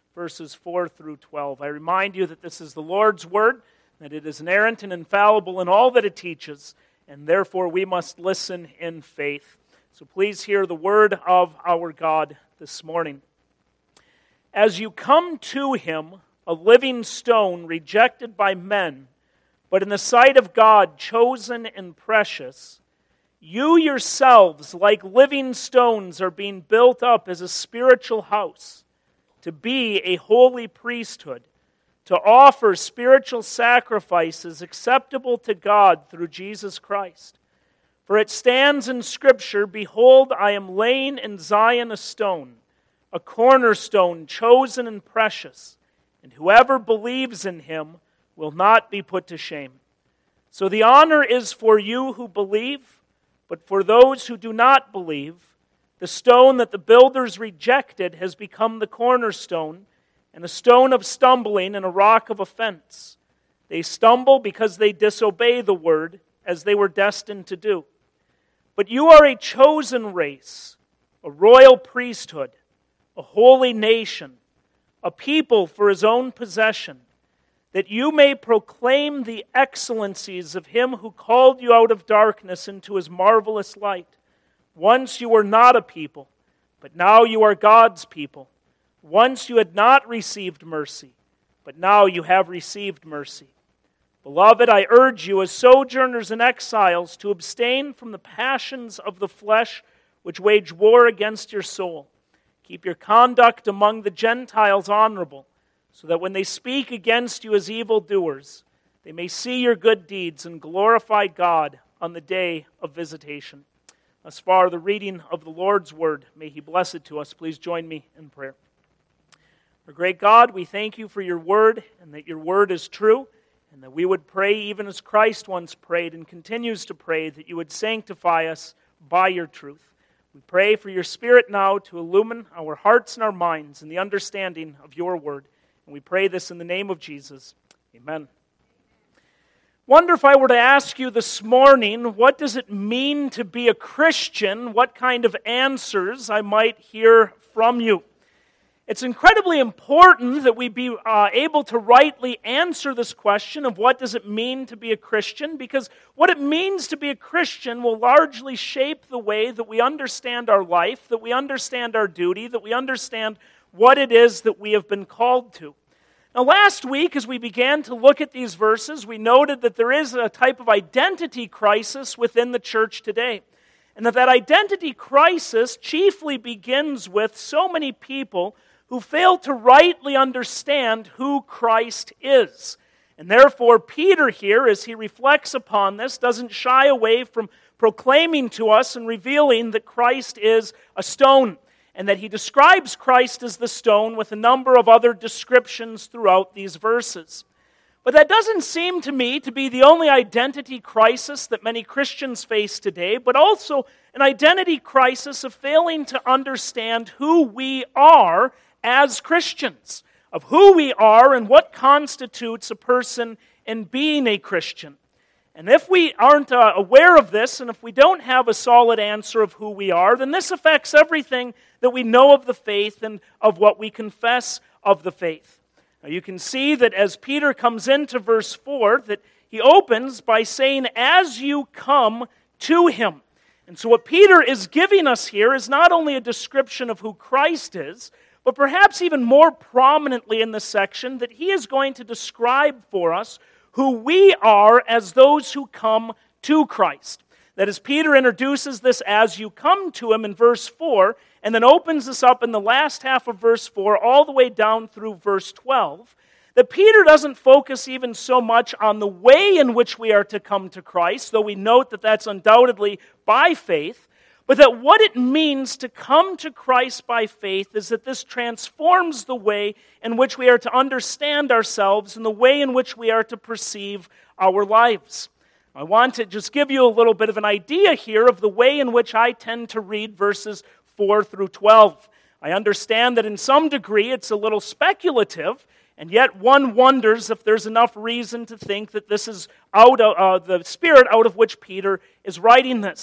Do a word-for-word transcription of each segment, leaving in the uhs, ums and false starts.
verses four through twelve. I remind you that this is the Lord's Word, that it is inerrant and infallible in all that it teaches, and therefore we must listen in faith. So please hear the word of our God this morning. As you come to him, a living stone rejected by men, but in the sight of God chosen and precious, you yourselves, like living stones, are being built up as a spiritual house, to be a holy priesthood, to offer spiritual sacrifices acceptable to God through Jesus Christ. For it stands in Scripture, "Behold, I am laying in Zion a stone, a cornerstone chosen and precious, and whoever believes in him will not be put to shame." So the honor is for you who believe, but for those who do not believe, the stone that the builders rejected has become the cornerstone, and a stone of stumbling and a rock of offense. They stumble because they disobey the word, as they were destined to do. But you are a chosen race, a royal priesthood, a holy nation, a people for his own possession, that you may proclaim the excellencies of him who called you out of darkness into his marvelous light. Once you were not a people, but now you are God's people. Once you had not received mercy, but now you have received mercy. Beloved, I urge you as sojourners and exiles to abstain from the passions of the flesh which wage war against your soul. Keep your conduct among the Gentiles honorable, so that when they speak against you as evildoers, they may see your good deeds and glorify God on the day of visitation. Thus far, the reading of the Lord's Word. May he bless it to us. Please join me in prayer. Our great God, we thank you for your Word, and that your Word is true, and that we would pray even as Christ once prayed and continues to pray, that you would sanctify us by your truth. We pray for your Spirit now to illumine our hearts and our minds in the understanding of your Word. And we pray this in the name of Jesus. Amen. Wonder if I were to ask you this morning, what does it mean to be a Christian? What kind of answers I might hear from you? It's incredibly important that we be uh, able to rightly answer this question of what does it mean to be a Christian, because what it means to be a Christian will largely shape the way that we understand our life, that we understand our duty, that we understand what it is that we have been called to. Now, last week, as we began to look at these verses, we noted that there is a type of identity crisis within the church today, and that that identity crisis chiefly begins with so many people who fail to rightly understand who Christ is. And therefore, Peter here, as he reflects upon this, doesn't shy away from proclaiming to us and revealing that Christ is a stone, and that he describes Christ as the stone with a number of other descriptions throughout these verses. But that doesn't seem to me to be the only identity crisis that many Christians face today, but also an identity crisis of failing to understand who we are as Christians, of who we are and what constitutes a person in being a Christian. And if we aren't uh, aware of this, and if we don't have a solid answer of who we are, then this affects everything that we know of the faith and of what we confess of the faith. Now you can see that as Peter comes into verse four, that he opens by saying, "As you come to him." And so what Peter is giving us here is not only a description of who Christ is, but perhaps even more prominently in this section, that he is going to describe for us who we are as those who come to Christ. That as Peter introduces this "as you come to him" in verse four, and then opens this up in the last half of verse four, all the way down through verse twelve, that Peter doesn't focus even so much on the way in which we are to come to Christ, though we note that that's undoubtedly by faith, but that what it means to come to Christ by faith is that this transforms the way in which we are to understand ourselves and the way in which we are to perceive our lives. I want to just give you a little bit of an idea here of the way in which I tend to read verses four through twelve. I understand that in some degree it's a little speculative, and yet one wonders if there's enough reason to think that this is out of uh, the spirit out of which Peter is writing this.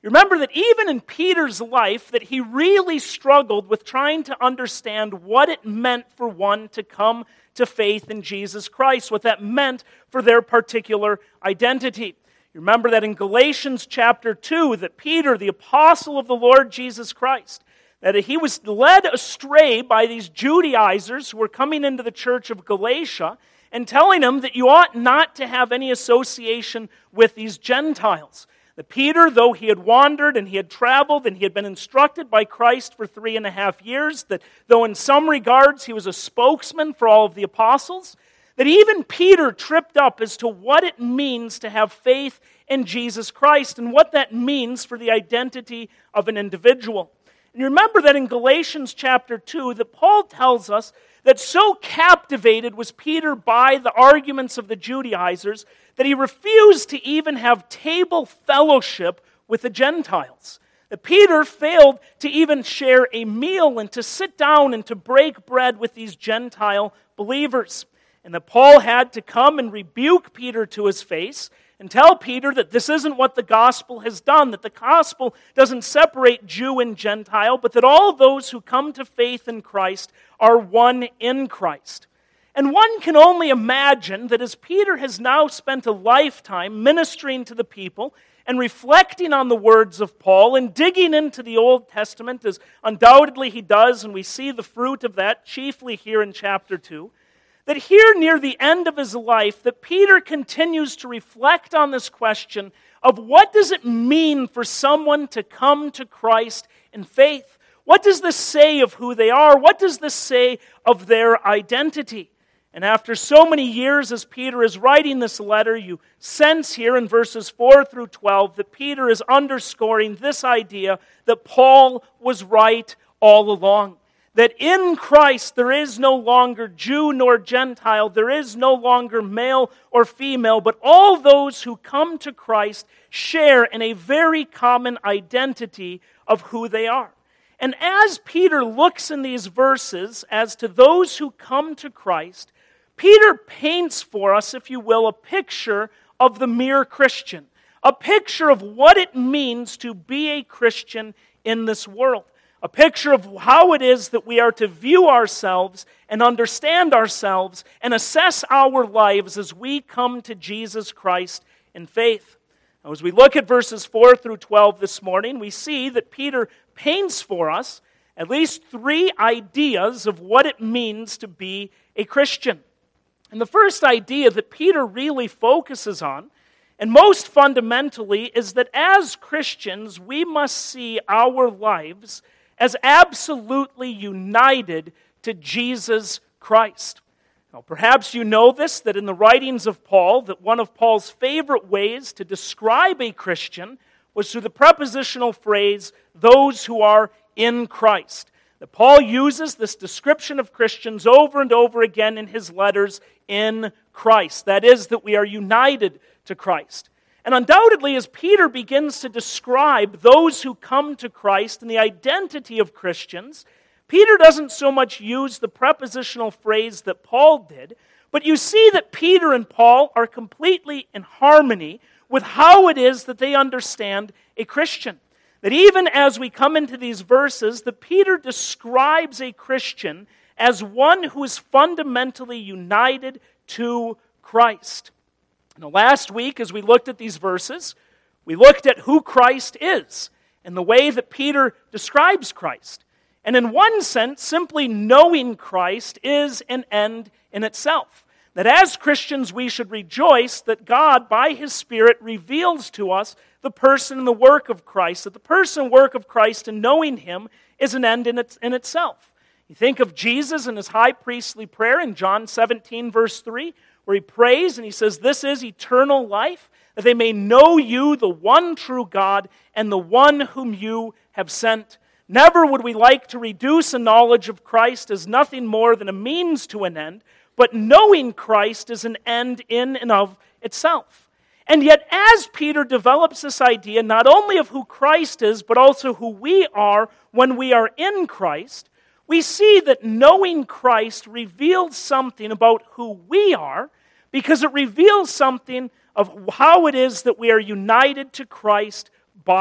You remember that even in Peter's life, that he really struggled with trying to understand what it meant for one to come to faith in Jesus Christ, what that meant for their particular identity. You remember that in Galatians chapter two, that Peter, the apostle of the Lord Jesus Christ, that he was led astray by these Judaizers who were coming into the church of Galatia and telling him that you ought not to have any association with these Gentiles. That Peter, though he had wandered and he had traveled and he had been instructed by Christ for three and a half years, that though in some regards he was a spokesman for all of the apostles, that even Peter tripped up as to what it means to have faith in Jesus Christ and what that means for the identity of an individual. And you remember that in Galatians chapter two, that Paul tells us that so captivated was Peter by the arguments of the Judaizers that he refused to even have table fellowship with the Gentiles. That Peter failed to even share a meal and to sit down and to break bread with these Gentile believers. And that Paul had to come and rebuke Peter to his face and tell Peter that this isn't what the gospel has done, that the gospel doesn't separate Jew and Gentile, but that all those who come to faith in Christ are one in Christ. And one can only imagine that as Peter has now spent a lifetime ministering to the people and reflecting on the words of Paul and digging into the Old Testament, as undoubtedly he does, and we see the fruit of that chiefly here in chapter two, that here near the end of his life, that Peter continues to reflect on this question of what does it mean for someone to come to Christ in faith? What does this say of who they are? What does this say of their identity? And after so many years as Peter is writing this letter, you sense here in verses four through twelve that Peter is underscoring this idea that Paul was right all along. That in Christ there is no longer Jew nor Gentile, there is no longer male or female, but all those who come to Christ share in a very common identity of who they are. And as Peter looks in these verses as to those who come to Christ, Peter paints for us, if you will, a picture of the mere Christian, a picture of what it means to be a Christian in this world. A picture of how it is that we are to view ourselves and understand ourselves and assess our lives as we come to Jesus Christ in faith. Now, as we look at verses four through twelve this morning, we see that Peter paints for us at least three ideas of what it means to be a Christian. And the first idea that Peter really focuses on, and most fundamentally, is that as Christians, we must see our lives as absolutely united to Jesus Christ. Now, perhaps you know this, that in the writings of Paul, that one of Paul's favorite ways to describe a Christian was through the prepositional phrase, those who are in Christ. That Paul uses this description of Christians over and over again in his letters, in Christ. That is, that we are united to Christ. And undoubtedly, as Peter begins to describe those who come to Christ and the identity of Christians, Peter doesn't so much use the prepositional phrase that Paul did, but you see that Peter and Paul are completely in harmony with how it is that they understand a Christian. That even as we come into these verses, that Peter describes a Christian as one who is fundamentally united to Christ. Now, last week, as we looked at these verses, we looked at who Christ is and the way that Peter describes Christ. And in one sense, simply knowing Christ is an end in itself. That as Christians, we should rejoice that God, by His Spirit, reveals to us the person and the work of Christ. That the person and work of Christ and knowing Him is an end in, it, in itself. You think of Jesus and His high priestly prayer in John seventeen, verse three, where He prays and He says, "This is eternal life, that they may know you, the one true God, and the one whom you have sent." Never would we like to reduce a knowledge of Christ as nothing more than a means to an end, but knowing Christ is an end in and of itself. And yet, as Peter develops this idea not only of who Christ is, but also who we are when we are in Christ, we see that knowing Christ reveals something about who we are, because it reveals something of how it is that we are united to Christ by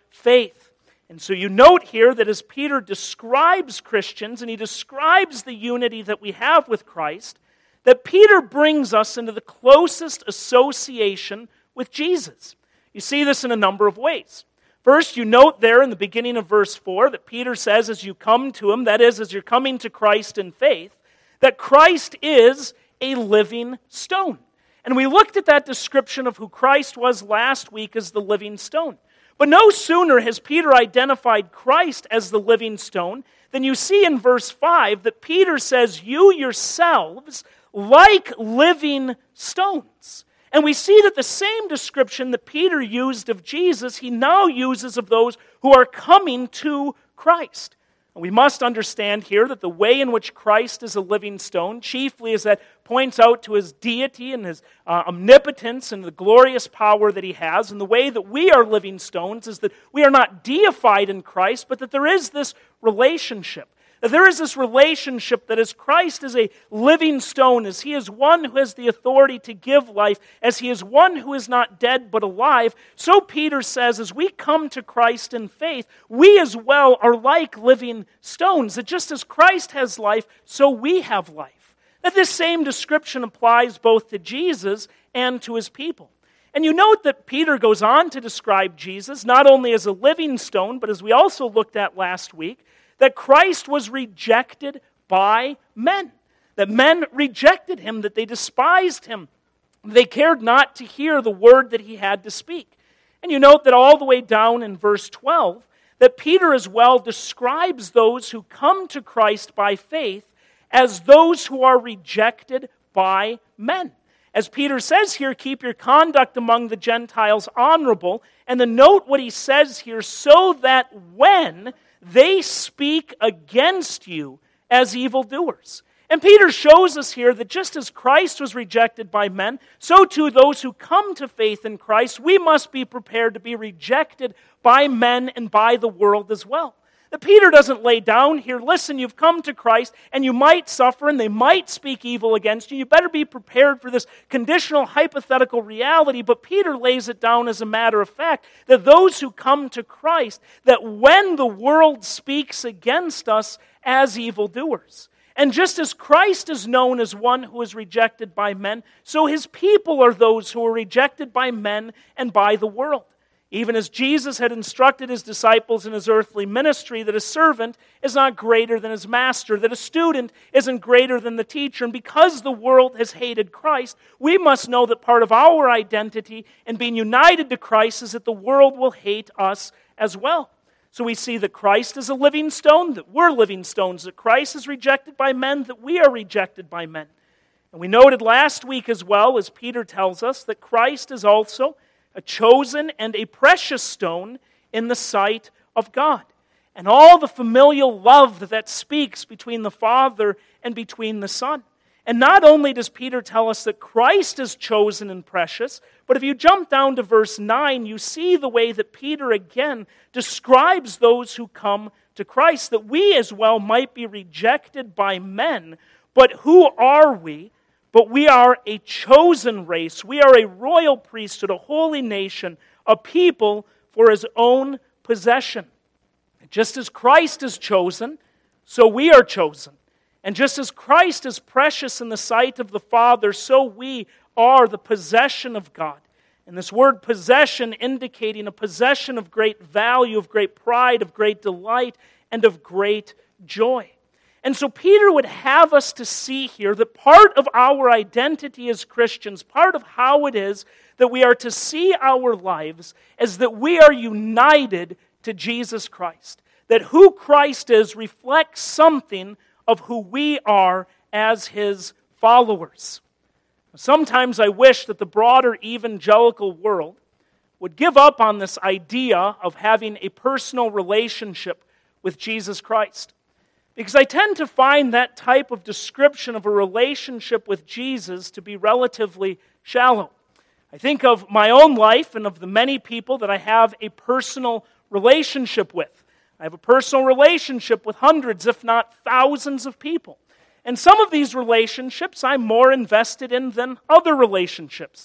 faith. And so you note here that as Peter describes Christians, and he describes the unity that we have with Christ, that Peter brings us into the closest association with Jesus. You see this in a number of ways. First, you note there in the beginning of verse four that Peter says as you come to him, that is, as you're coming to Christ in faith, that Christ is a living stone. And we looked at that description of who Christ was last week as the living stone. But no sooner has Peter identified Christ as the living stone than you see in verse five that Peter says, you yourselves like living stones. And we see that the same description that Peter used of Jesus, he now uses of those who are coming to Christ. And we must understand here that the way in which Christ is a living stone, chiefly is that points out to his deity and his uh, omnipotence and the glorious power that he has. And the way that we are living stones is that we are not deified in Christ, but that there is this relationship. That there is this relationship that as Christ is a living stone, as he is one who has the authority to give life, as he is one who is not dead but alive, so Peter says as we come to Christ in faith, we as well are like living stones. That just as Christ has life, so we have life. That this same description applies both to Jesus and to his people. And you note that Peter goes on to describe Jesus not only as a living stone, but as we also looked at last week, that Christ was rejected by men. That men rejected him, that they despised him. They cared not to hear the word that he had to speak. And you note that all the way down in verse twelve, that Peter as well describes those who come to Christ by faith as those who are rejected by men. As Peter says here, keep your conduct among the Gentiles honorable. And then note what he says here, so that when they speak against you as evildoers. And Peter shows us here that just as Christ was rejected by men, so too those who come to faith in Christ, we must be prepared to be rejected by men and by the world as well. That Peter doesn't lay down here, listen, you've come to Christ and you might suffer and they might speak evil against you. You better be prepared for this conditional hypothetical reality. But Peter lays it down as a matter of fact that those who come to Christ, that when the world speaks against us as evildoers, and just as Christ is known as one who is rejected by men, so his people are those who are rejected by men and by the world. Even as Jesus had instructed his disciples in his earthly ministry that a servant is not greater than his master, that a student isn't greater than the teacher. And because the world has hated Christ, we must know that part of our identity in being united to Christ is that the world will hate us as well. So we see that Christ is a living stone, that we're living stones, that Christ is rejected by men, that we are rejected by men. And we noted last week as well, as Peter tells us, that Christ is also a chosen and a precious stone in the sight of God. And all the familial love that that speaks between the Father and between the Son. And not only does Peter tell us that Christ is chosen and precious, but if you jump down to verse nine, you see the way that Peter again describes those who come to Christ, that we as well might be rejected by men. But who are we? But we are a chosen race. We are a royal priesthood, a holy nation, a people for his own possession. Just as Christ is chosen, so we are chosen. And just as Christ is precious in the sight of the Father, so we are the possession of God. And this word possession indicating a possession of great value, of great pride, of great delight, and of great joy. And so Peter would have us to see here that part of our identity as Christians, part of how it is that we are to see our lives, is that we are united to Jesus Christ. That who Christ is reflects something of who we are as his followers. Sometimes I wish that the broader evangelical world would give up on this idea of having a personal relationship with Jesus Christ. Because I tend to find that type of description of a relationship with Jesus to be relatively shallow. I think of my own life and of the many people that I have a personal relationship with. I have a personal relationship with hundreds, if not thousands of people. And some of these relationships I'm more invested in than other relationships.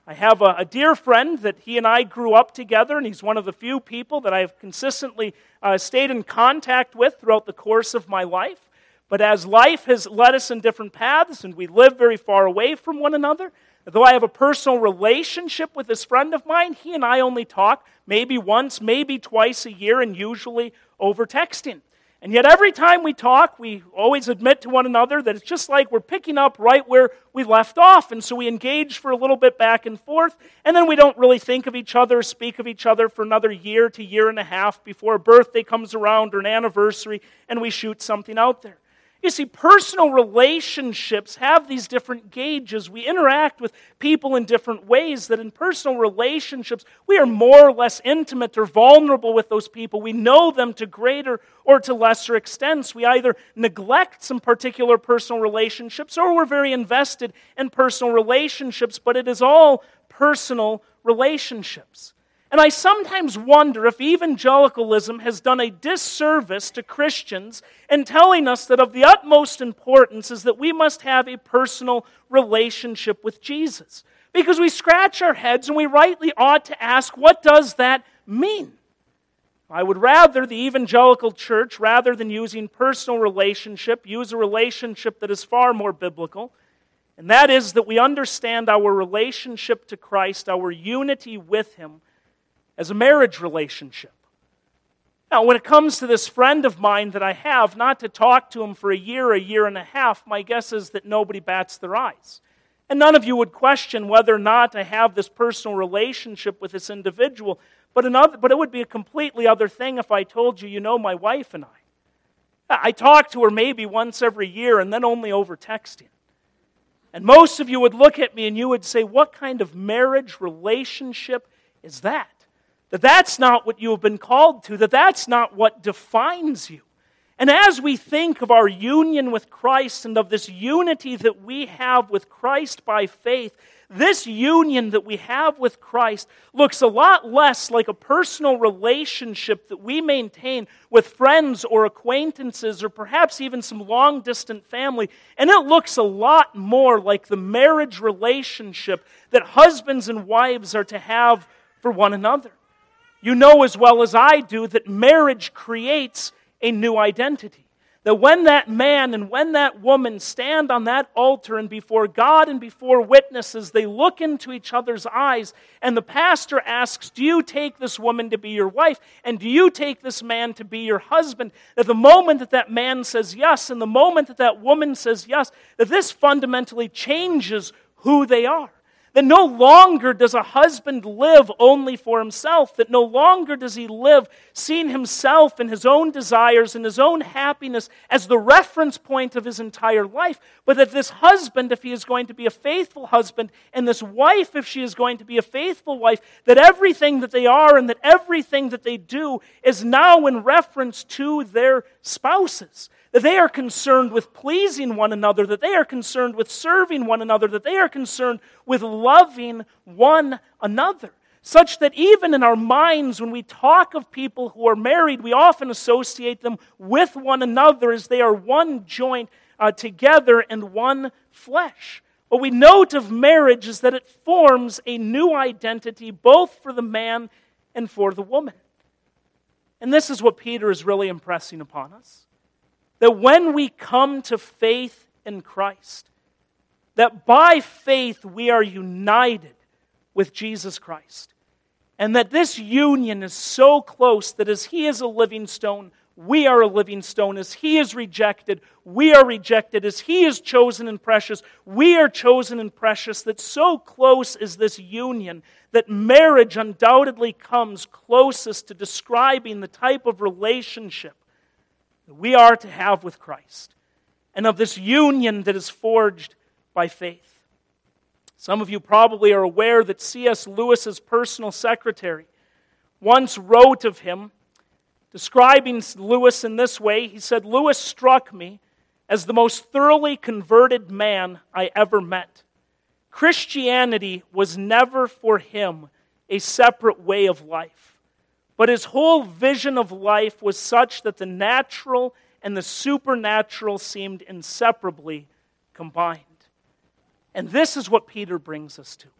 I have a, a dear friend that he and I grew up together, and he's one of the few people that I've consistently uh, stayed in contact with throughout the course of my life. But as life has led us in different paths, and we live very far away from one another, though I have a personal relationship with this friend of mine, he and I only talk maybe once, maybe twice a year, and usually over texting. And yet every time we talk, we always admit to one another that it's just like we're picking up right where we left off. And so we engage for a little bit back and forth, and then we don't really think of each other, speak of each other for another year to year and a half before a birthday comes around or an anniversary, and we shoot something out there. You see, personal relationships have these different gauges. We interact with people in different ways, that in personal relationships, we are more or less intimate or vulnerable with those people. We know them to greater or to lesser extents. We either neglect some particular personal relationships or we're very invested in personal relationships, but it is all personal relationships. And I sometimes wonder if evangelicalism has done a disservice to Christians in telling us that of the utmost importance is that we must have a personal relationship with Jesus. Because we scratch our heads and we rightly ought to ask, what does that mean? I would rather the evangelical church, rather than using personal relationship, use a relationship that is far more biblical. And that is that we understand our relationship to Christ, our unity with Him, as a marriage relationship. Now, when it comes to this friend of mine that I have, not to talk to him for a year, a year and a half, my guess is that nobody bats their eyes. And none of you would question whether or not I have this personal relationship with this individual, but another, but it would be a completely other thing if I told you, you know, my wife and I. I talk to her maybe once every year and then only over texting. And most of you would look at me and you would say, what kind of marriage relationship is that? That that's not what you have been called to, that that's not what defines you. And as we think of our union with Christ and of this unity that we have with Christ by faith, this union that we have with Christ looks a lot less like a personal relationship that we maintain with friends or acquaintances or perhaps even some long-distant family, and it looks a lot more like the marriage relationship that husbands and wives are to have for one another. You know as well as I do that marriage creates a new identity. That when that man and when that woman stand on that altar and before God and before witnesses, they look into each other's eyes and the pastor asks, do you take this woman to be your wife? And do you take this man to be your husband? That the moment that that man says yes and the moment that that woman says yes, that this fundamentally changes who they are. That no longer does a husband live only for himself. That no longer does he live seeing himself and his own desires and his own happiness as the reference point of his entire life. But that this husband, if he is going to be a faithful husband, and this wife, if she is going to be a faithful wife, that everything that they are and that everything that they do is now in reference to their spouses. That they are concerned with pleasing one another, that they are concerned with serving one another, that they are concerned with loving one another. Such that even in our minds, when we talk of people who are married, we often associate them with one another as they are one joint uh, together and one flesh. What we note of marriage is that it forms a new identity both for the man and for the woman. And this is what Peter is really impressing upon us. That when we come to faith in Christ, that by faith we are united with Jesus Christ. And that this union is so close that as He is a living stone, we are a living stone. As He is rejected, we are rejected. As He is chosen and precious, we are chosen and precious. That so close is this union that marriage undoubtedly comes closest to describing the type of relationship that we are to have with Christ, and of this union that is forged by faith. Some of you probably are aware that C S Lewis's personal secretary once wrote of him, describing Lewis in this way. He said, "Lewis struck me as the most thoroughly converted man I ever met. Christianity was never for him a separate way of life. But his whole vision of life was such that the natural and the supernatural seemed inseparably combined." And this is what Peter brings us to.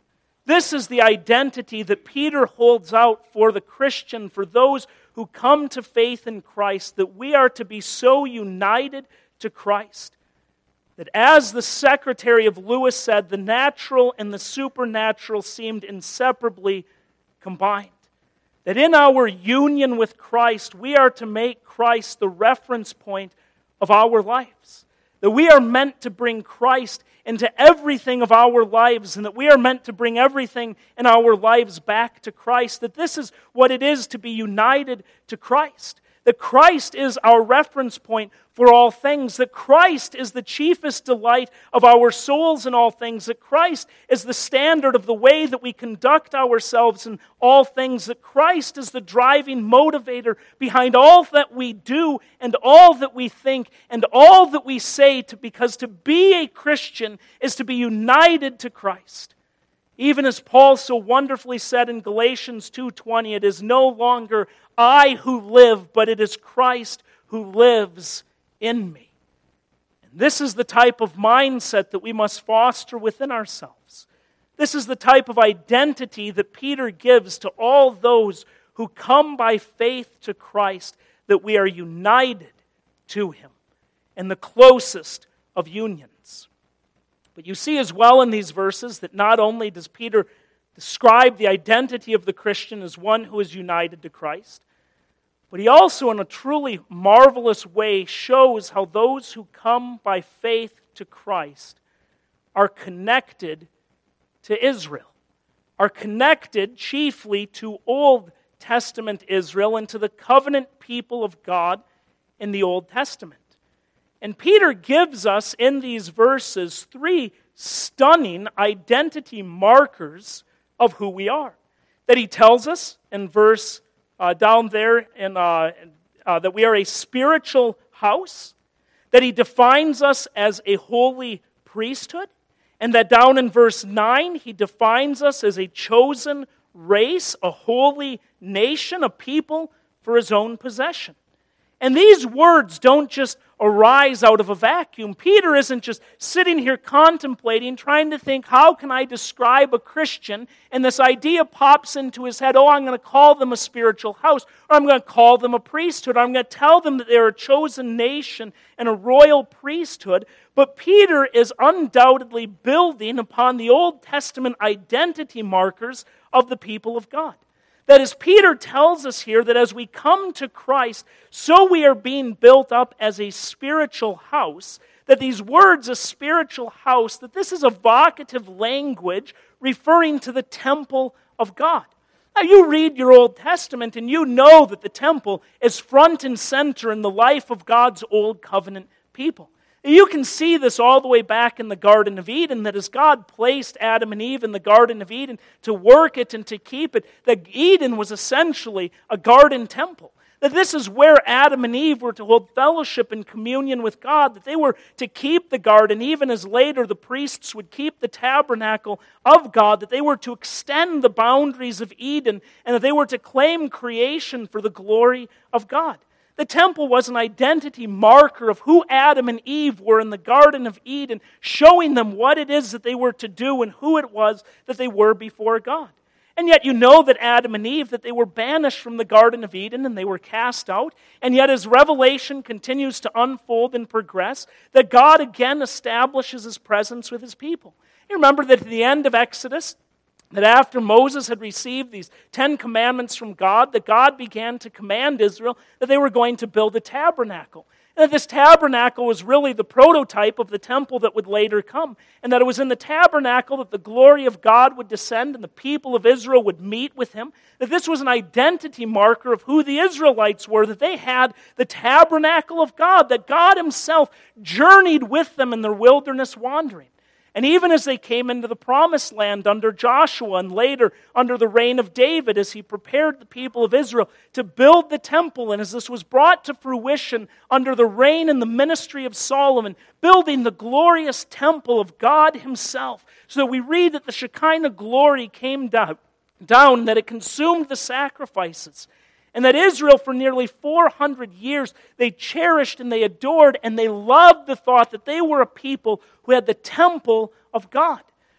This is the identity that Peter holds out for the Christian, for those who come to faith in Christ, that we are to be so united to Christ that, as the secretary of Lewis said, the natural and the supernatural seemed inseparably combined. That in our union with Christ, we are to make Christ the reference point of our lives. That we are meant to bring Christ into everything of our lives, and that we are meant to bring everything in our lives back to Christ. That this is what it is to be united to Christ. That Christ is our reference point for all things. That Christ is the chiefest delight of our souls in all things. That Christ is the standard of the way that we conduct ourselves in all things. That Christ is the driving motivator behind all that we do and all that we think and all that we say. To, because to be a Christian is to be united to Christ. Even as Paul so wonderfully said in Galatians two twenty, it is no longer I who live, but it is Christ who lives in me. And this is the type of mindset that we must foster within ourselves. This is the type of identity that Peter gives to all those who come by faith to Christ, that we are united to Him in the closest of unions. But you see as well in these verses that not only does Peter describe the identity of the Christian as one who is united to Christ, but he also, in a truly marvelous way, shows how those who come by faith to Christ are connected to Israel, are connected chiefly to Old Testament Israel and to the covenant people of God in the Old Testament. And Peter gives us in these verses three stunning identity markers of who we are. That he tells us in verse uh, down there in, uh, uh, that we are a spiritual house. That he defines us as a holy priesthood. And that down in verse nine, he defines us as a chosen race, a holy nation, a people for his own possession. And these words don't just arise out of a vacuum. Peter isn't just sitting here contemplating, trying to think, how can I describe a Christian? And this idea pops into his head, oh, I'm going to call them a spiritual house, or I'm going to call them a priesthood, or I'm going to tell them that they're a chosen nation and a royal priesthood. But Peter is undoubtedly building upon the Old Testament identity markers of the people of God. That as Peter tells us here, that as we come to Christ, so we are being built up as a spiritual house, that these words, a spiritual house, that this is evocative language referring to the temple of God. Now you read your Old Testament and you know that the temple is front and center in the life of God's Old Covenant people. You can see this all the way back in the Garden of Eden, that as God placed Adam and Eve in the Garden of Eden to work it and to keep it, that Eden was essentially a garden temple. That this is where Adam and Eve were to hold fellowship and communion with God, that they were to keep the garden, even as later the priests would keep the tabernacle of God, that they were to extend the boundaries of Eden, and that they were to claim creation for the glory of God. The temple was an identity marker of who Adam and Eve were in the Garden of Eden, showing them what it is that they were to do and who it was that they were before God. And yet you know that Adam and Eve, that they were banished from the Garden of Eden and they were cast out. And yet as Revelation continues to unfold and progress, that God again establishes His presence with His people. You remember that at the end of Exodus, that after Moses had received these Ten Commandments from God, that God began to command Israel that they were going to build a tabernacle. And that this tabernacle was really the prototype of the temple that would later come. And that it was in the tabernacle that the glory of God would descend and the people of Israel would meet with Him. That this was an identity marker of who the Israelites were, that they had the tabernacle of God, that God Himself journeyed with them in their wilderness wandering. And even as they came into the promised land under Joshua and later under the reign of David, as he prepared the people of Israel to build the temple, and as this was brought to fruition under the reign and the ministry of Solomon, building the glorious temple of God Himself, so that we read that the Shekinah glory came down, down that it consumed the sacrifices. And that Israel, for nearly four hundred years, they cherished and they adored and they loved the thought that they were a people who had the temple of God.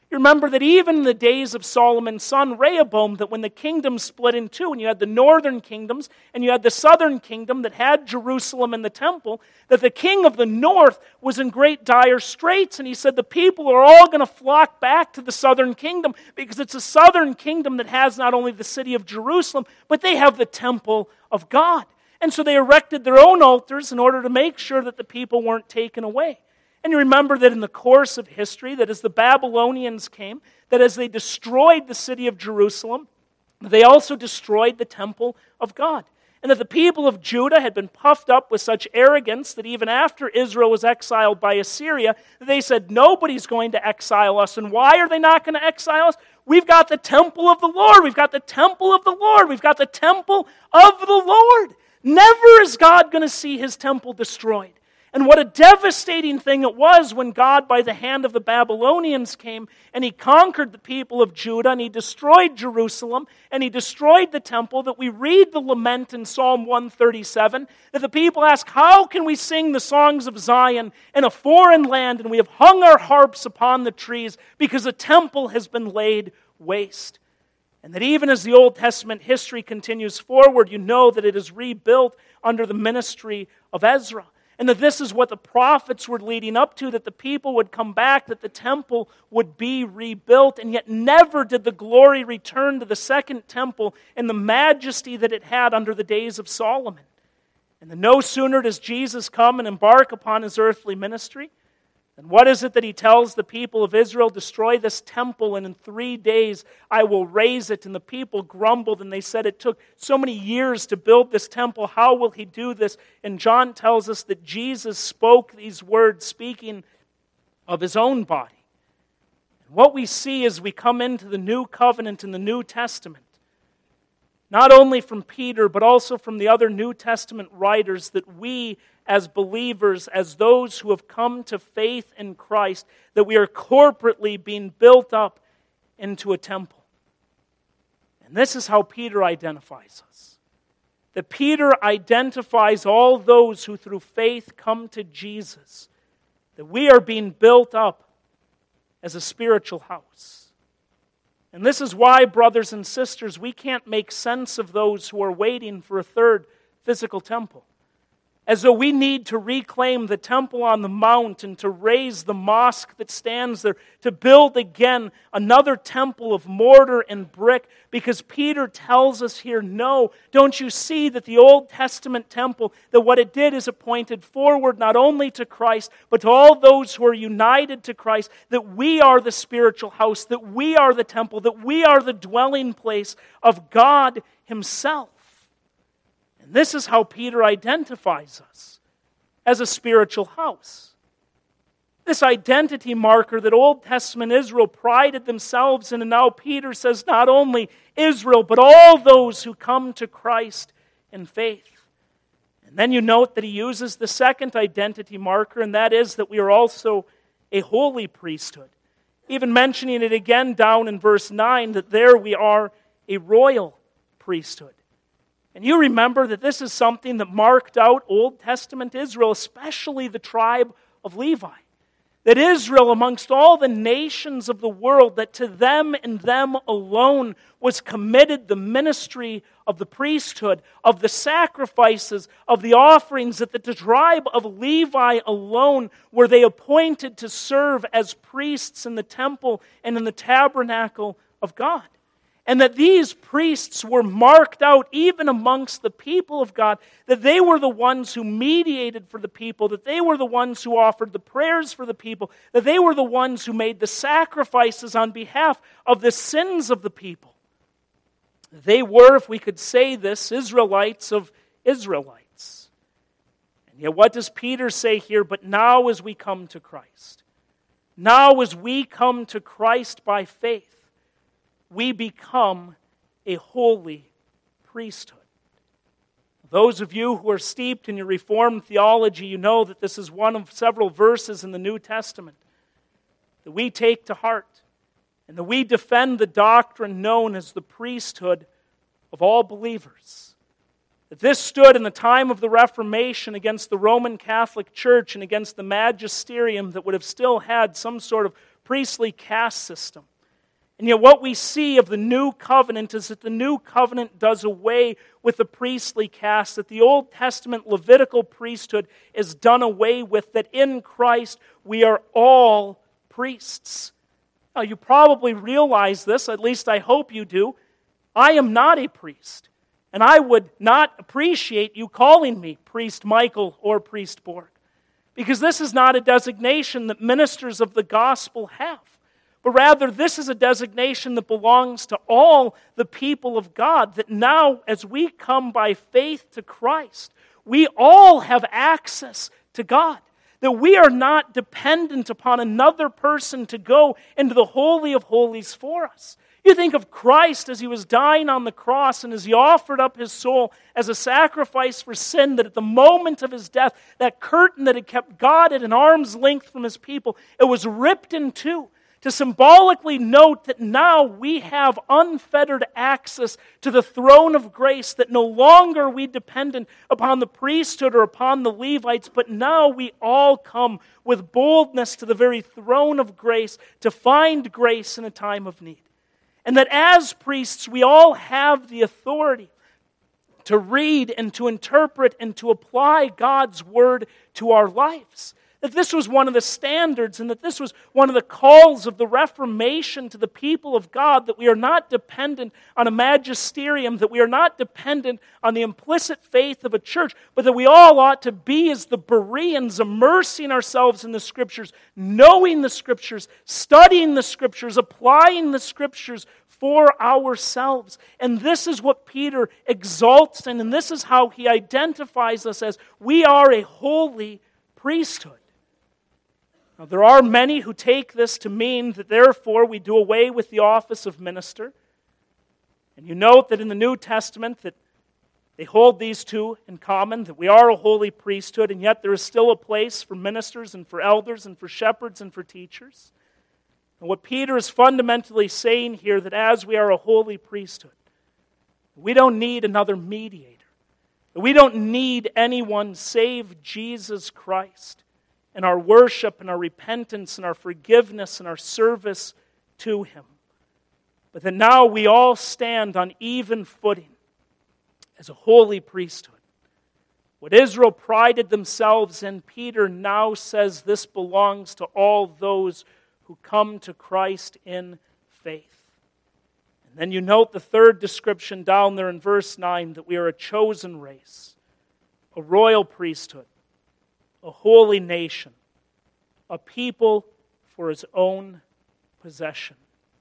You remember that even in the days of Solomon's son Rehoboam, that when the kingdom split in two, and you had the northern kingdoms and you had the southern kingdom that had Jerusalem and the temple, that the king of the north was in great dire straits, and he said the people are all going to flock back to the southern kingdom because it's a southern kingdom that has not only the city of Jerusalem, but they have the temple of God. And so they erected their own altars in order to make sure that the people weren't taken away. And you remember that in the course of history, that as the Babylonians came, that as they destroyed the city of Jerusalem, they also destroyed the temple of God. And that the people of Judah had been puffed up with such arrogance that even after Israel was exiled by Assyria, they said, nobody's going to exile us. And why are they not going to exile us? We've got the temple of the Lord. We've got the temple of the Lord. We've got the temple of the Lord. Never is God going to see his temple destroyed. And what a devastating thing it was when God, by the hand of the Babylonians, came and he conquered the people of Judah and he destroyed Jerusalem and he destroyed the temple, that we read the lament in Psalm one thirty-seven, that the people ask, how can we sing the songs of Zion in a foreign land, and we have hung our harps upon the trees because the temple has been laid waste? And that even as the Old Testament history continues forward, you know that it is rebuilt under the ministry of Ezra. And that this is what the prophets were leading up to, that the people would come back, that the temple would be rebuilt. And yet never did the glory return to the second temple in the majesty that it had under the days of Solomon. And then no sooner does Jesus come and embark upon his earthly ministry, and what is it that he tells the people of Israel? Destroy this temple, and in three days I will raise it. And the people grumbled, and they said, it took so many years to build this temple. How will he do this? And John tells us that Jesus spoke these words, speaking of his own body. And what we see as we come into the new covenant in the New Testament, not only from Peter, but also from the other New Testament writers, that we as believers, as those who have come to faith in Christ, that we are corporately being built up into a temple. And this is how Peter identifies us. That Peter identifies all those who through faith come to Jesus, that we are being built up as a spiritual house. And this is why, brothers and sisters, we can't make sense of those who are waiting for a third physical temple. As though we need to reclaim the temple on the mount and to raise the mosque that stands there, to build again another temple of mortar and brick, because Peter tells us here, no, don't you see that the Old Testament temple, that what it did is it pointed forward not only to Christ, but to all those who are united to Christ, that we are the spiritual house, that we are the temple, that we are the dwelling place of God himself. And this is how Peter identifies us, as a spiritual house. This identity marker that Old Testament Israel prided themselves in, and now Peter says not only Israel, but all those who come to Christ in faith. And then you note that he uses the second identity marker, and that is that we are also a holy priesthood. Even mentioning it again down in verse nine, that there we are a royal priesthood. And you remember that this is something that marked out Old Testament Israel, especially the tribe of Levi. That Israel, amongst all the nations of the world, that to them and them alone was committed the ministry of the priesthood, of the sacrifices, of the offerings, that the tribe of Levi alone were they appointed to serve as priests in the temple and in the tabernacle of God. And that these priests were marked out even amongst the people of God, that they were the ones who mediated for the people, that they were the ones who offered the prayers for the people, that they were the ones who made the sacrifices on behalf of the sins of the people. They were, if we could say this, Israelites of Israelites. And yet what does Peter say here? But now as we come to Christ, now as we come to Christ by faith, we become a holy priesthood. Those of you who are steeped in your Reformed theology, you know that this is one of several verses in the New Testament that we take to heart, and that we defend the doctrine known as the priesthood of all believers. That this stood in the time of the Reformation against the Roman Catholic Church and against the magisterium that would have still had some sort of priestly caste system. And yet what we see of the new covenant is that the new covenant does away with the priestly caste, that the Old Testament Levitical priesthood is done away with, that in Christ we are all priests. Now you probably realize this, at least I hope you do. I am not a priest, and I would not appreciate you calling me Priest Michael or Priest Borg, because this is not a designation that ministers of the gospel have. But rather, this is a designation that belongs to all the people of God, that now, as we come by faith to Christ, we all have access to God. That we are not dependent upon another person to go into the Holy of Holies for us. You think of Christ as he was dying on the cross and as he offered up his soul as a sacrifice for sin, that at the moment of his death, that curtain that had kept God at an arm's length from his people, it was ripped in two, to symbolically note that now we have unfettered access to the throne of grace, that no longer are we dependent upon the priesthood or upon the Levites, but now we all come with boldness to the very throne of grace to find grace in a time of need. And that as priests, we all have the authority to read and to interpret and to apply God's word to our lives. That this was one of the standards and that this was one of the calls of the Reformation to the people of God, that we are not dependent on a magisterium, that we are not dependent on the implicit faith of a church, but that we all ought to be as the Bereans, immersing ourselves in the Scriptures, knowing the Scriptures, studying the Scriptures, applying the Scriptures for ourselves. And this is what Peter exalts in, and this is how he identifies us as we are a holy priesthood. Now, there are many who take this to mean that therefore we do away with the office of minister. And you note that in the New Testament that they hold these two in common, that we are a holy priesthood, and yet there is still a place for ministers and for elders and for shepherds and for teachers. And what Peter is fundamentally saying here, that as we are a holy priesthood, we don't need another mediator. We don't need anyone save Jesus Christ and our worship and our repentance and our forgiveness and our service to Him. But that now we all stand on even footing as a holy priesthood. What Israel prided themselves in, Peter now says this belongs to all those who come to Christ in faith. And then you note the third description down there in verse nine, that we are a chosen race, a royal priesthood, a holy nation, a people for His own possession.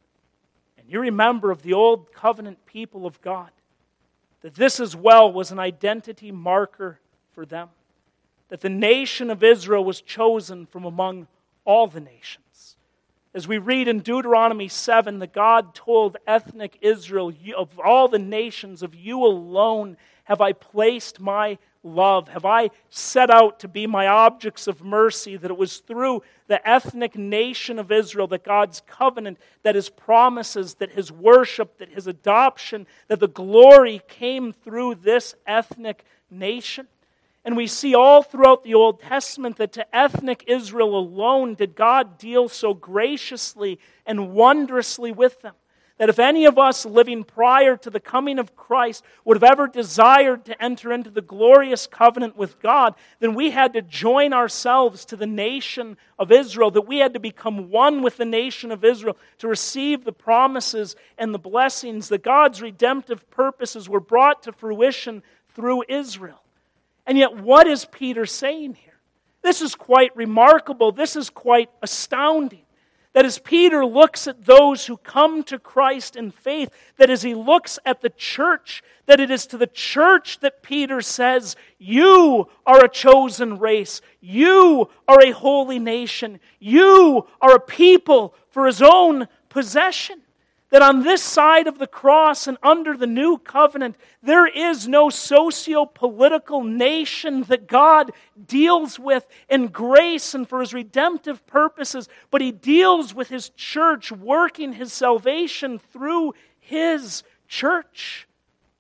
And you remember of the old covenant people of God, that this as well was an identity marker for them. That the nation of Israel was chosen from among all the nations. As we read in Deuteronomy seven, that God told ethnic Israel, of all the nations, of you alone have I placed my love, have I set out to be my objects of mercy, that it was through the ethnic nation of Israel that God's covenant, that His promises, that His worship, that His adoption, that the glory came through this ethnic nation. And we see all throughout the Old Testament that to ethnic Israel alone did God deal so graciously and wondrously with them. That if any of us living prior to the coming of Christ would have ever desired to enter into the glorious covenant with God, then we had to join ourselves to the nation of Israel, that we had to become one with the nation of Israel to receive the promises and the blessings, that God's redemptive purposes were brought to fruition through Israel. And yet, what is Peter saying here? This is quite remarkable. This is quite astounding. That as Peter looks at those who come to Christ in faith, that as he looks at the church, that it is to the church that Peter says, you are a chosen race, you are a holy nation, you are a people for His own possession. That on this side of the cross and under the new covenant, there is no socio-political nation that God deals with in grace and for His redemptive purposes, but He deals with His church, working His salvation through His church.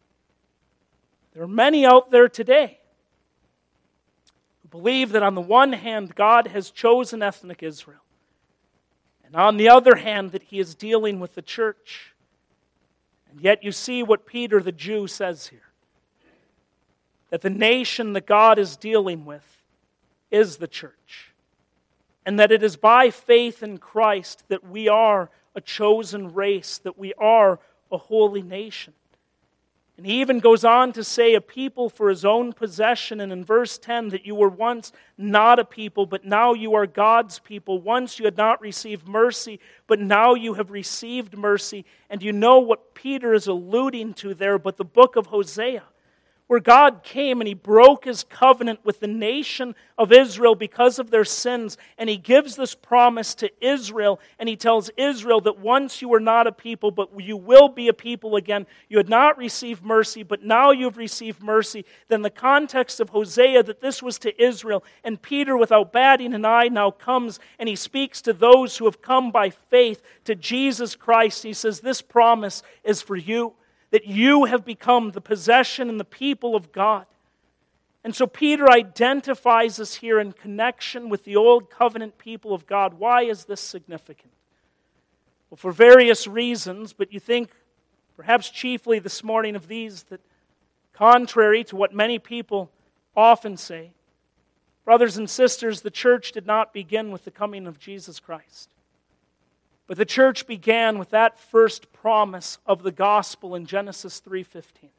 There are many out there today who believe that on the one hand, God has chosen ethnic Israel. And on the other hand, that he is dealing with the church. And yet you see what Peter the Jew says here. That the nation that God is dealing with is the church. And that it is by faith in Christ that we are a chosen race, that we are a holy nation. And he even goes on to say, a people for his own possession, and in verse ten, that you were once not a people, but now you are God's people. Once you had not received mercy, but now you have received mercy. And you know what Peter is alluding to there, but the book of Hosea, where God came and he broke his covenant with the nation of Israel because of their sins. And he gives this promise to Israel, and he tells Israel that once you were not a people, but you will be a people again. You had not received mercy, but now you've received mercy. Then the context of Hosea, that this was to Israel. And Peter, without batting an eye, now comes and he speaks to those who have come by faith to Jesus Christ. He says, this promise is for you, that you have become the possession and the people of God. And so Peter identifies us here in connection with the old covenant people of God. Why is this significant? Well, for various reasons, but you think perhaps chiefly this morning of these, that contrary to what many people often say, brothers and sisters, the church did not begin with the coming of Jesus Christ. But the church began with that first promise of the gospel in Genesis three fifteen.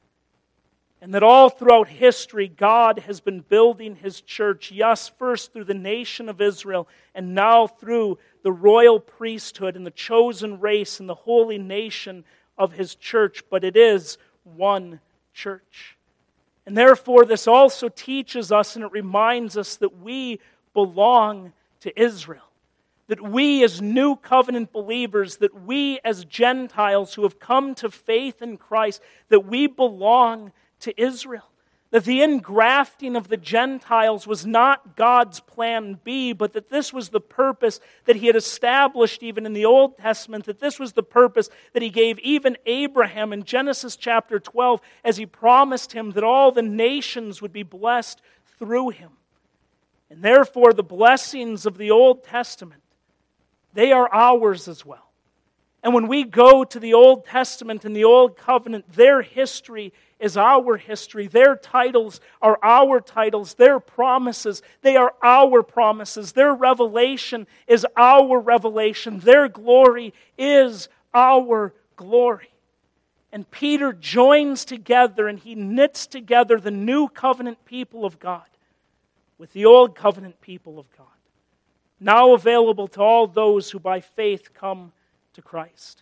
And that all throughout history, God has been building his church, yes, first through the nation of Israel, and now through the royal priesthood and the chosen race and the holy nation of his church. But it is one church. And therefore, this also teaches us and it reminds us that we belong to Israel. That we as new covenant believers, that we as Gentiles who have come to faith in Christ, that we belong to Israel. That the ingrafting of the Gentiles was not God's plan B, but that this was the purpose that he had established even in the Old Testament, that this was the purpose that he gave even Abraham in Genesis chapter twelve, as he promised him that all the nations would be blessed through him. And therefore the blessings of the Old Testament, they are ours as well. And when we go to the Old Testament and the Old Covenant, their history is our history. Their titles are our titles. Their promises, they are our promises. Their revelation is our revelation. Their glory is our glory. And Peter joins together and he knits together the new covenant people of God with the old covenant people of God, now available to all those who by faith come to Christ.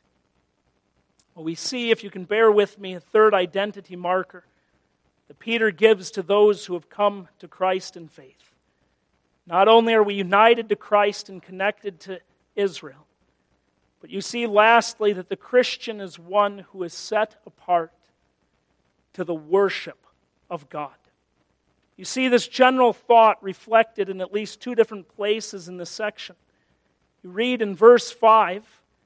Well, we see, if you can bear with me, a third identity marker that Peter gives to those who have come to Christ in faith. Not only are we united to Christ and connected to Israel, but you see lastly that the Christian is one who is set apart to the worship of God. You see this general thought reflected in at least two different places in this section. You read in verse five,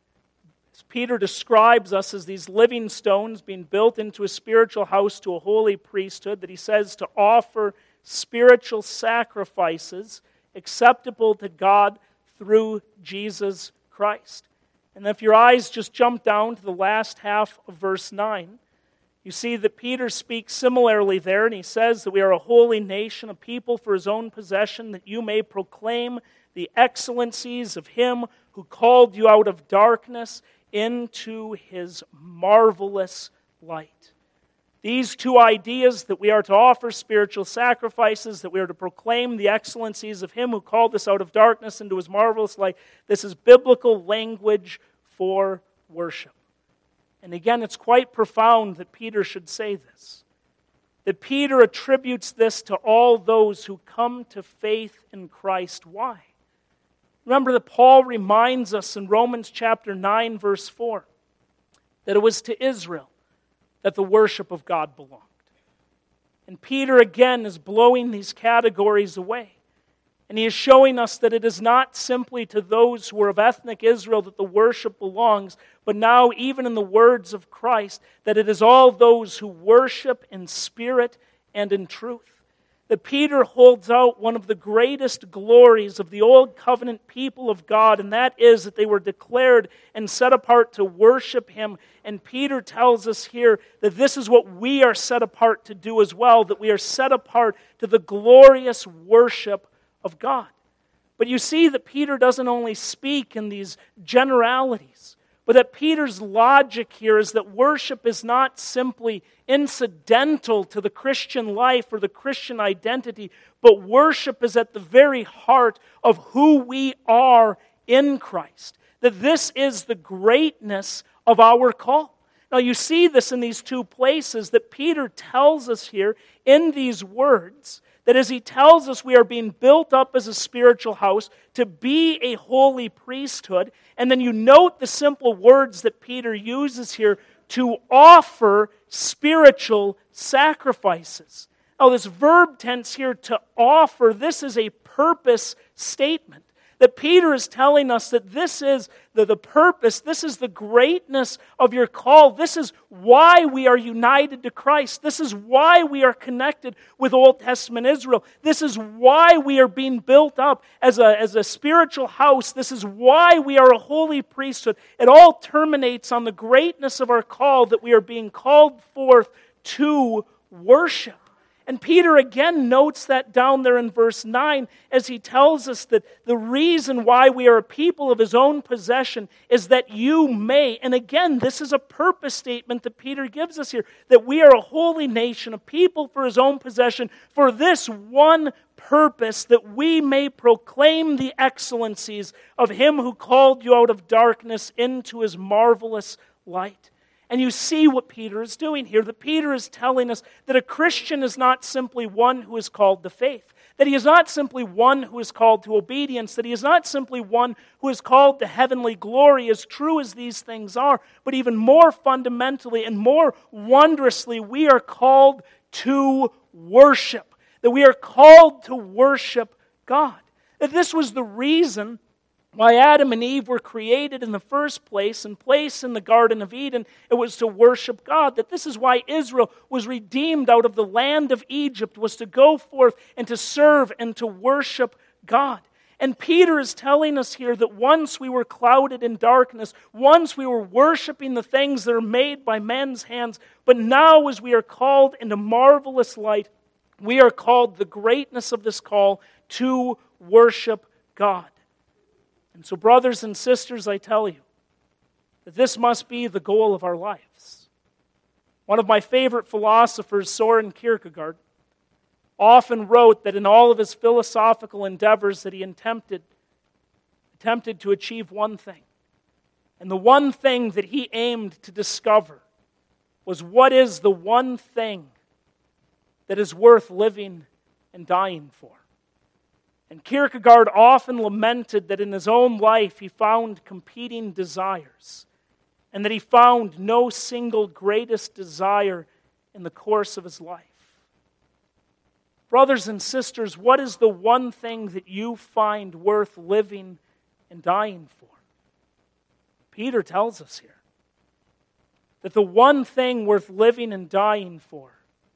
as Peter describes us as these living stones being built into a spiritual house to a holy priesthood, that he says to offer spiritual sacrifices acceptable to God through Jesus Christ. And if your eyes just jump down to the last half of verse nine, you see that Peter speaks similarly there, and he says that we are a holy nation, a people for his own possession, that you may proclaim the excellencies of him who called you out of darkness into his marvelous light. These two ideas, that we are to offer spiritual sacrifices, that we are to proclaim the excellencies of him who called us out of darkness into his marvelous light, this is biblical language for worship. And again, it's quite profound that Peter should say this. That Peter attributes this to all those who come to faith in Christ. Why? Remember that Paul reminds us in Romans chapter nine, verse four, that it was to Israel that the worship of God belonged. And Peter again is blowing these categories away. And he is showing us that it is not simply to those who are of ethnic Israel that the worship belongs, but now, even in the words of Christ, that it is all those who worship in spirit and in truth. that Peter holds out one of the greatest glories of the Old Covenant people of God, and that is that they were declared and set apart to worship Him. And Peter tells us here that this is what we are set apart to do as well, that we are set apart to the glorious worship of God. But you see that Peter doesn't only speak in these generalities, but that Peter's logic here is that worship is not simply incidental to the Christian life or the Christian identity, but worship is at the very heart of who we are in Christ. That this is the greatness of our call. Now you see this in these two places that Peter tells us here in these words, that as he tells us we are being built up as a spiritual house to be a holy priesthood, and then you note the simple words that Peter uses here, to offer spiritual sacrifices. Now this verb tense here, to offer, this is a purpose statement. That Peter is telling us that this is the, the purpose, this is the greatness of your call. This is why we are united to Christ. This is why we are connected with Old Testament Israel. This is why we are being built up as a, as a spiritual house. This is why we are a holy priesthood. It all terminates on the greatness of our call, that we are being called forth to worship. And Peter again notes that down there in verse nine as he tells us that the reason why we are a people of His own possession is that you may, and again, this is a purpose statement that Peter gives us here, that we are a holy nation, a people for His own possession, for this one purpose, that we may proclaim the excellencies of Him who called you out of darkness into His marvelous light. And you see what Peter is doing here, that Peter is telling us that a Christian is not simply one who is called to faith, that he is not simply one who is called to obedience, that he is not simply one who is called to heavenly glory, as true as these things are, but even more fundamentally and more wondrously, we are called to worship, that we are called to worship God. That this was the reason why Adam and Eve were created in the first place and placed in the Garden of Eden. It was to worship God. That this is why Israel was redeemed out of the land of Egypt, was to go forth and to serve and to worship God. And Peter is telling us here that once we were clouded in darkness, once we were worshiping the things that are made by men's hands, but now as we are called into marvelous light, we are called, the greatness of this call, to worship God. And so, brothers and sisters, I tell you that this must be the goal of our lives. One of my favorite philosophers, Soren Kierkegaard, often wrote that in all of his philosophical endeavors that he attempted, attempted to achieve one thing. And the one thing that he aimed to discover was what is the one thing that is worth living and dying for. And Kierkegaard often lamented that in his own life he found competing desires, and that he found no single greatest desire in the course of his life. Brothers and sisters, what is the one thing that you find worth living and dying for? Peter tells us here that the one thing worth living and dying for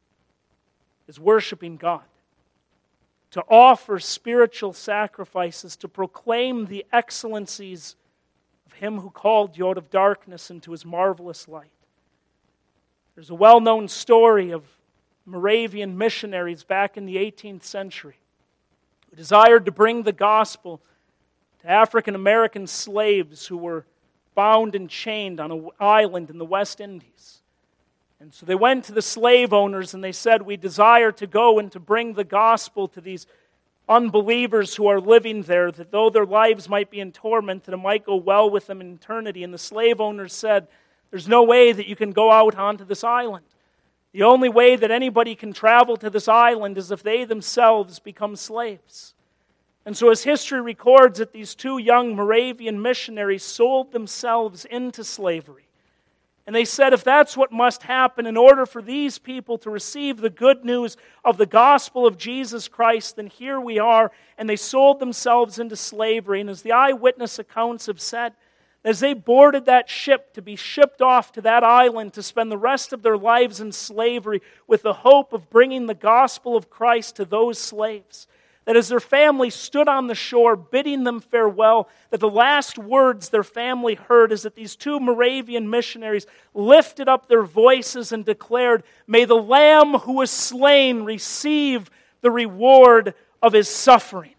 is worshiping God, to offer spiritual sacrifices, to proclaim the excellencies of Him who called you out of darkness into His marvelous light. There's a well-known story of Moravian missionaries back in the eighteenth century who desired to bring the gospel to African American slaves who were bound and chained on an island in the West Indies. And so they went to the slave owners and they said, we desire to go and to bring the gospel to these unbelievers who are living there, that though their lives might be in torment, that it might go well with them in eternity. And the slave owners said, there's no way that you can go out onto this island. The only way that anybody can travel to this island is if they themselves become slaves. And so as history records that these two young Moravian missionaries sold themselves into slavery. And they said, if that's what must happen in order for these people to receive the good news of the gospel of Jesus Christ, then here we are. And they sold themselves into slavery. And as the eyewitness accounts have said, As they boarded that ship to be shipped off to that island to spend the rest of their lives in slavery with the hope of bringing the gospel of Christ to those slaves, that as their family stood on the shore bidding them farewell, that the last words their family heard is that these two Moravian missionaries lifted up their voices and declared, "May the Lamb who was slain receive the reward of his suffering."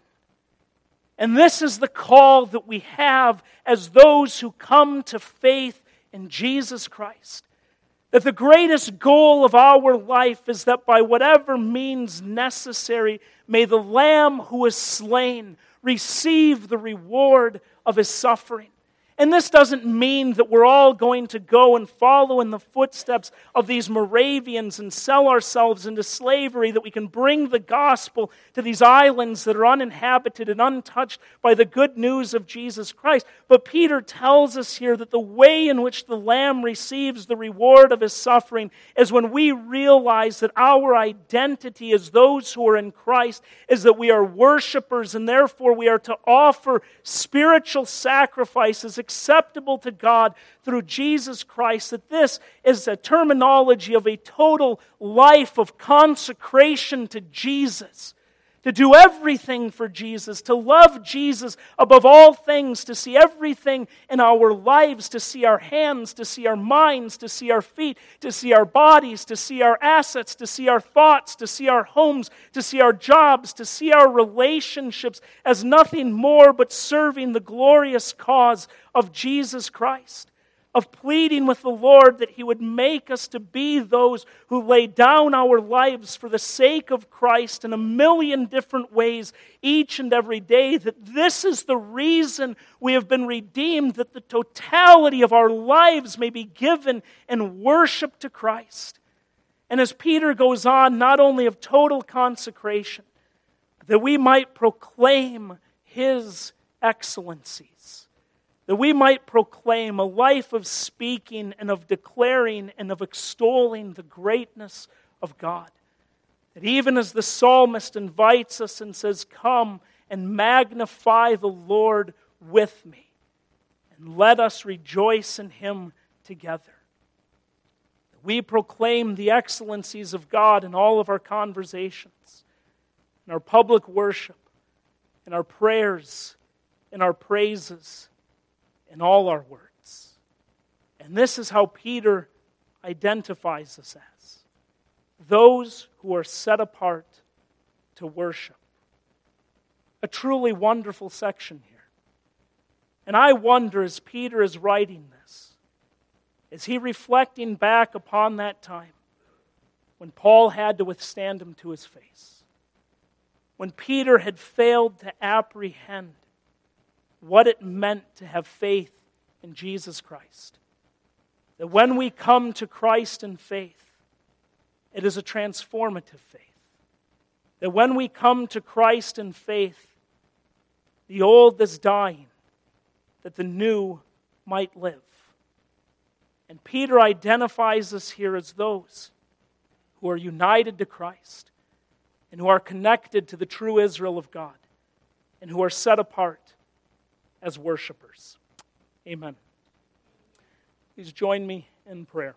And this is the call that we have as those who come to faith in Jesus Christ. That the greatest goal of our life is that by whatever means necessary, may the Lamb who was slain receive the reward of his suffering. And this doesn't mean that we're all going to go and follow in the footsteps of these Moravians and sell ourselves into slavery, that we can bring the gospel to these islands that are uninhabited and untouched by the good news of Jesus Christ. But Peter tells us here that the way in which the Lamb receives the reward of his suffering is when we realize that our identity as those who are in Christ is that we are worshipers, and therefore we are to offer spiritual sacrifices acceptable to God through Jesus Christ. That this is a terminology of a total life of consecration to Jesus. To do everything for Jesus, to love Jesus above all things, to see everything in our lives, to see our hands, to see our minds, to see our feet, to see our bodies, to see our assets, to see our thoughts, to see our homes, to see our jobs, to see our relationships as nothing more but serving the glorious cause of Jesus Christ. Of pleading with the Lord that He would make us to be those who lay down our lives for the sake of Christ in a million different ways each and every day. That this is the reason we have been redeemed, that the totality of our lives may be given in worship to Christ. And as Peter goes on, not only of total consecration, that we might proclaim His excellencies. That we might proclaim a life of speaking and of declaring and of extolling the greatness of God. That even as the psalmist invites us and says, "Come and magnify the Lord with me, and let us rejoice in Him together." That we proclaim the excellencies of God in all of our conversations, in our public worship, in our prayers, in our praises, in all our words. And this is how Peter identifies us as those who are set apart to worship. A truly wonderful section here. And I wonder, as Peter is writing this, is he reflecting back upon that time when Paul had to withstand him to his face? When Peter had failed to apprehend what it meant to have faith in Jesus Christ. That when we come to Christ in faith, it is a transformative faith. That when we come to Christ in faith, the old is dying, that the new might live. And Peter identifies us here as those who are united to Christ and who are connected to the true Israel of God and who are set apart as worshipers. Amen. Please join me in prayer.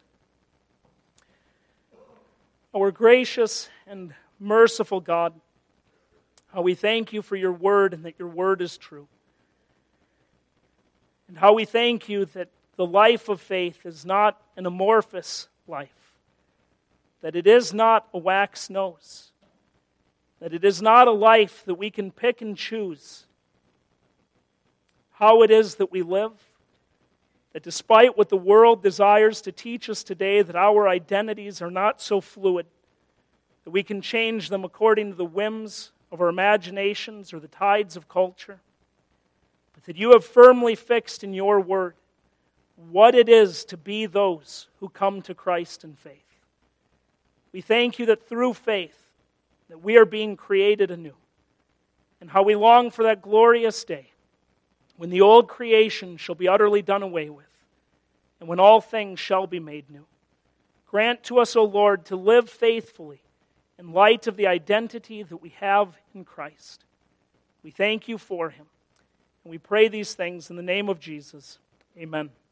Our gracious and merciful God, how we thank You for Your word and that Your word is true. And how we thank You that the life of faith is not an amorphous life, that it is not a wax nose, that it is not a life that we can pick and choose how it is that we live, that despite what the world desires to teach us today, that our identities are not so fluid, that we can change them according to the whims of our imaginations or the tides of culture, but that You have firmly fixed in Your word what it is to be those who come to Christ in faith. We thank You that through faith, that we are being created anew, and how we long for that glorious day when the old creation shall be utterly done away with, and when all things shall be made new. Grant to us, O Lord, to live faithfully in light of the identity that we have in Christ. We thank You for Him, and we pray these things in the name of Jesus. Amen.